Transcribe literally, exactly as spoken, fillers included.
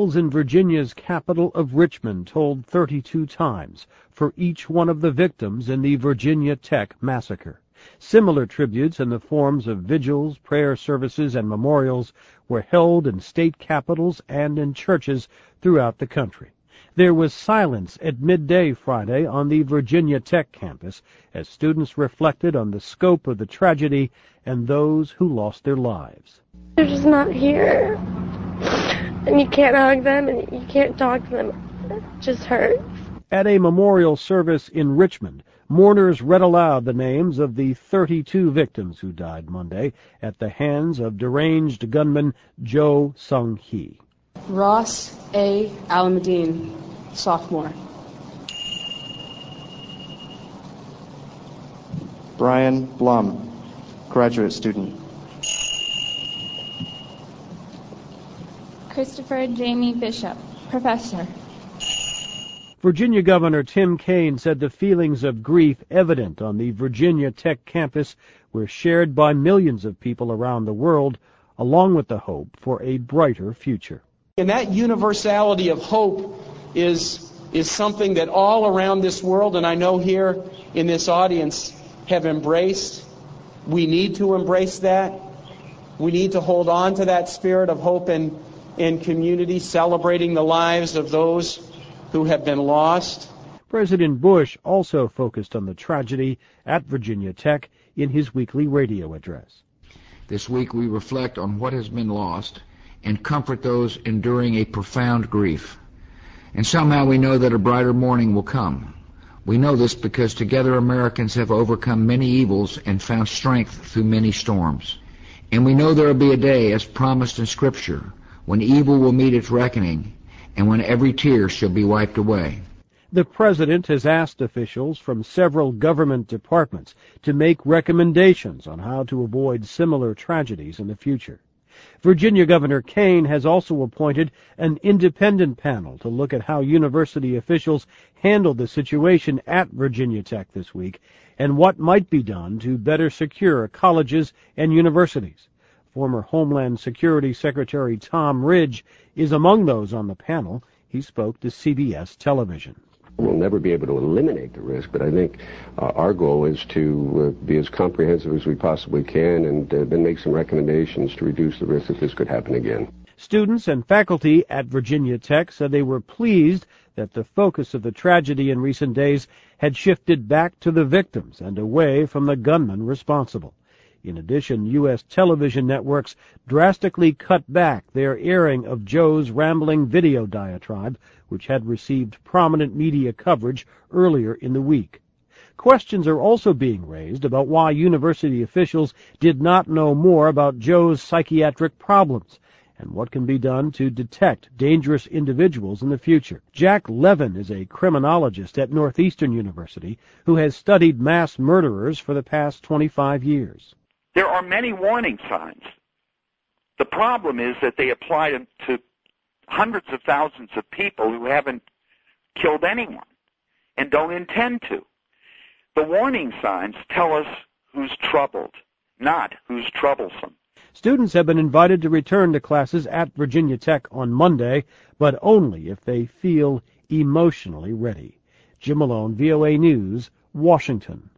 bells in Virginia's capital of Richmond tolled thirty-two times for each one of the victims in the Virginia Tech massacre. Similar tributes in the forms of vigils, prayer services, and memorials were held in state capitals and in churches throughout the country. There was silence at midday Friday on the Virginia Tech campus as students reflected on the scope of the tragedy and those who lost their lives. They're just not here, and you can't hug them, and you can't talk to them. It just hurts. At a memorial service in Richmond, mourners read aloud the names of the thirty-two victims who died Monday at the hands of deranged gunman Joe Sung-hee. Ross A. Alameddine, sophomore. Brian Blum, graduate student. Christopher Jamie Bishop, professor. Virginia Governor Tim Kaine said the feelings of grief evident on the Virginia Tech campus were shared by millions of people around the world, along with the hope for a brighter future. And that universality of hope is, is something that all around this world, and I know here in this audience, have embraced. We need to embrace that. We need to hold on to that spirit of hope and, and community, celebrating the lives of those who have been lost. President Bush also focused on the tragedy at Virginia Tech in his weekly radio address. This week we reflect on what has been lost and comfort those enduring a profound grief. And somehow we know that a brighter morning will come. We know this because together Americans have overcome many evils and found strength through many storms. And we know there will be a day, as promised in Scripture, when evil will meet its reckoning and when every tear shall be wiped away. The President has asked officials from several government departments to make recommendations on how to avoid similar tragedies in the future. Virginia Governor Kaine has also appointed an independent panel to look at how university officials handled the situation at Virginia Tech this week and what might be done to better secure colleges and universities. Former Homeland Security Secretary Tom Ridge is among those on the panel. He spoke to C B S television. We'll never be able to eliminate the risk, but I think uh, our goal is to uh, be as comprehensive as we possibly can and uh, then make some recommendations to reduce the risk that this could happen again. Students and faculty at Virginia Tech said they were pleased that the focus of the tragedy in recent days had shifted back to the victims and away from the gunman responsible. In addition, U S television networks drastically cut back their airing of Joe's rambling video diatribe, which had received prominent media coverage earlier in the week. Questions are also being raised about why university officials did not know more about Joe's psychiatric problems and what can be done to detect dangerous individuals in the future. Jack Levin is a criminologist at Northeastern University who has studied mass murderers for the past twenty-five years. There are many warning signs. The problem is that they apply to, to hundreds of thousands of people who haven't killed anyone and don't intend to. The warning signs tell us who's troubled, not who's troublesome. Students have been invited to return to classes at Virginia Tech on Monday, but only if they feel emotionally ready. Jim Malone, V O A News, Washington.